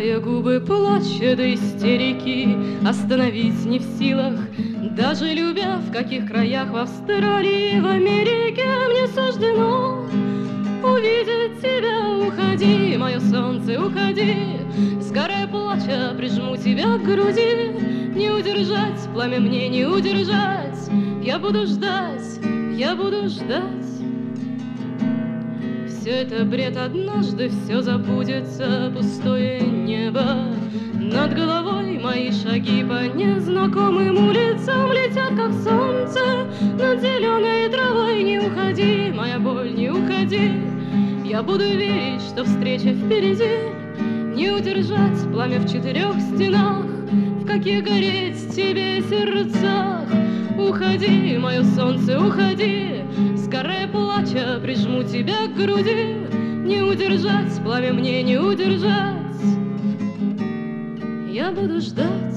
Кусая губы, плача до истерики, остановить не в силах, даже любя в каких краях, в Австралии, в Америке, мне суждено увидеть тебя. Уходи, мое солнце, уходи, сгорая плача, прижму тебя к груди. Не удержать пламя мне, не удержать, я буду ждать, я буду ждать. Все это бред, однажды все забудется, пустое небо. Над головой мои шаги по незнакомым улицам летят, как солнце над зеленой травой. Не уходи, моя боль, не уходи, я буду верить, что встреча впереди. Не удержать пламя в четырех стенах, в каких гореть тебе сердцах. Уходи, мое солнце, уходи, сгорая плача, прижму тебя к груди. Не удержать пламя мне, не удержать, я буду ждать.